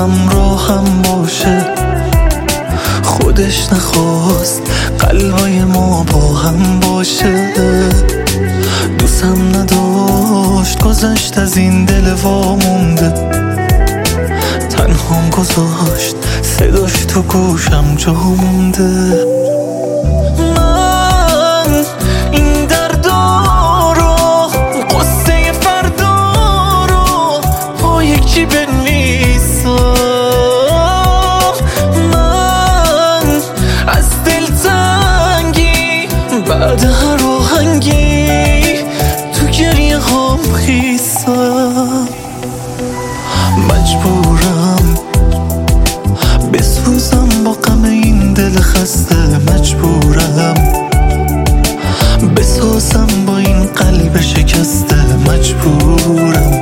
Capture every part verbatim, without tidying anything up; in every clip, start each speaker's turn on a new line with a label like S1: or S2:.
S1: همراهم باشه. خودش نخواست قلبای ما با هم باشه. دوستم نداشت گذشت از این دل وامونده. تنهام گذاشت صداش تو گوشم جا مونده. من این دردا رو قصه فردا رو با یک چی بنویسم. من از دل تنگی بعد هر آهنگی تو گریه هام خیسم. مجبورم بسوزم با غم این دل خسته. مجبورم بسازم با این قلب شکسته. مجبورم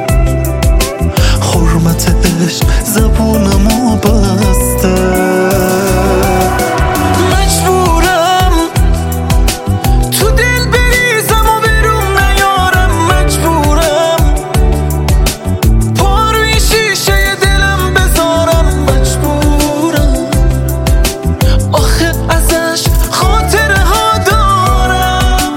S1: حرمت عشق زبونمو بسته. مجبورم تو دل بریزم و برون نیارم. مجبورم پا روی شیشه دلم بذارم. مجبورم آخه ازش خاطره ها دارم.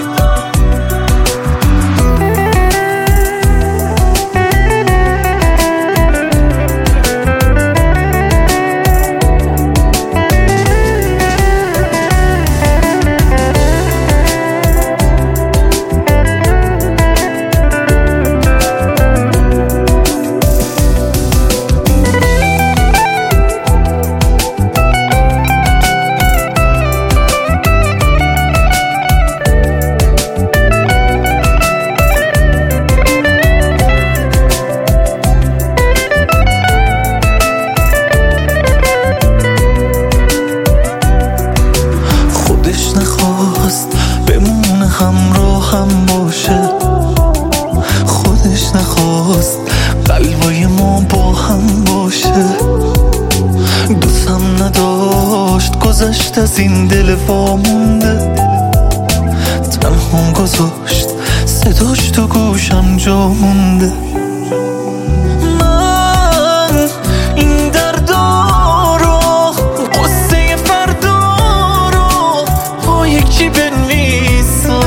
S1: بمونه همراهم باشه. خودش نخواست قلبای ما با هم باشه. دوستم نداشت گذشت از این دل وامونده. تنهام گذاشت صداش تو گوشم جا مونده. من این دردا رو قصه فردا رو با یک چی بنویسم.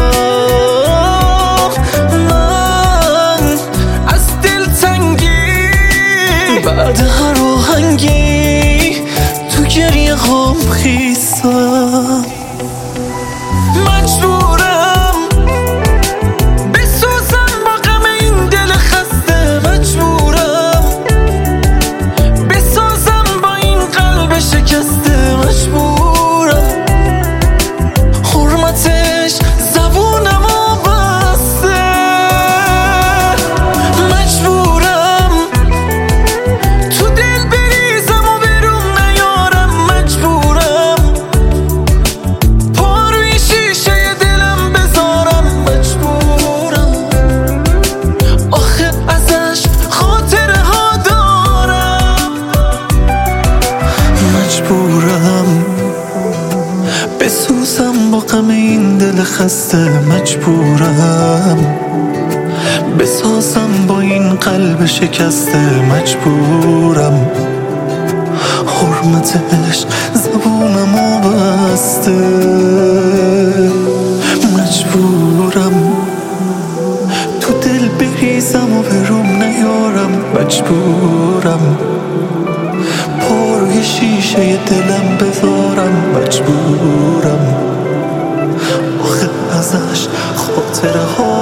S1: من از دل تنگی بعد هر آهنگی تو گریه هام خیسم. مجبورم بسوزم با غم این دل خسته. مجبورم بسازم با این قلب شکسته. مجبورم حرمتش زبونمو بسته. مجبورم تو دل بریزم و برون نیارم. مجبورم پا روی شیشه دلم بذارم. مجبورم آخه ازش خاطره ها دارم. مجبورم بسوزم با غم این دل خسته. مجبورم بسازم با این قلب شکسته. مجبورم حرمت عشق زبونمو بسته. مجبورم تو دل بریزم و برون نیارم. مجبورم پا روی شیشه دلم بذارم. مجبورم آخه ازش خاطره ها